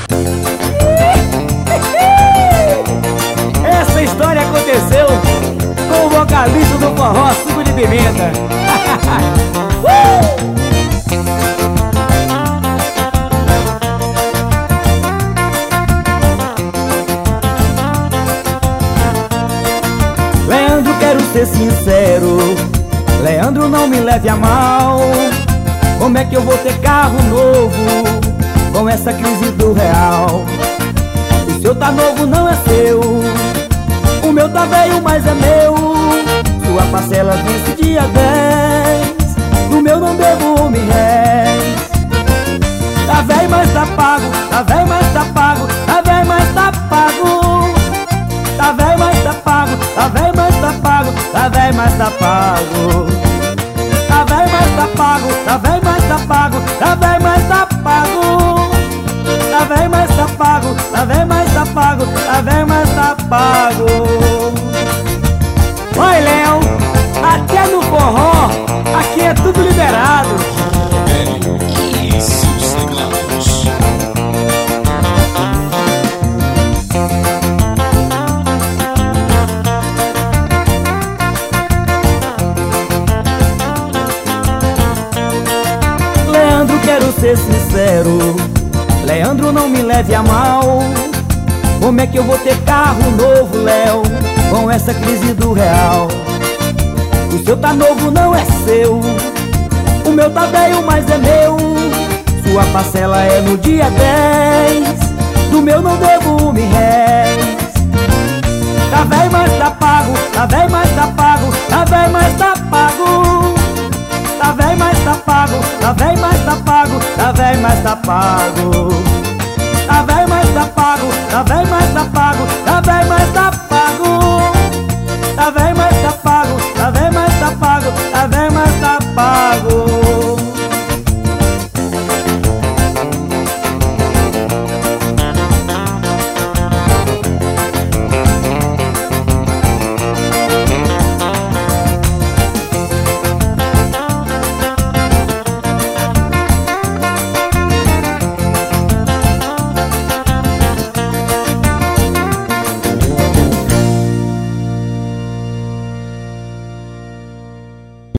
Essa história aconteceu com o vocalista do forró Suco de Pimenta. Leandro, quero ser sincero, Leandro, não me leve a mal. Como é que eu vou ter carro novo com essa crise do real? O seu tá novo, não é seu. O meu tá velho, mas é meu. Sua parcela vence dia 10. No meu não devo R$1.000. Tá velho, mas tá pago. Tá velho, mas tá pago. Tá velho, mas tá pago. Tá velho, mas tá pago. Tá velho, mas tá pago. Tá velho, mas tá pago. Tá velho, mas tá pago. Tá velho, mas tá pago. Tá velho, mas tá pago. Tá velho, mas tá pago. Tá velho, mas tá pago. Tá velho, mas tá pago. Oi, Léo, até no forró aqui é tudo liberado. E seus teclados. Leandro, quero ser sincero, Leandro, não me leve a mal. Como é que eu vou ter carro novo, Léo, com essa crise do real? O seu tá novo, não é seu. O meu tá velho, mas é meu. Sua parcela é no dia 10. Do meu não devo R$1.000. Tá velho, mas tá pago. Tá velho, mas tá pago. Tá velho, mas tá pago. Tá velho, mas tá pago. Tá velho, mas tá pago. Tá velho, mas tá pago.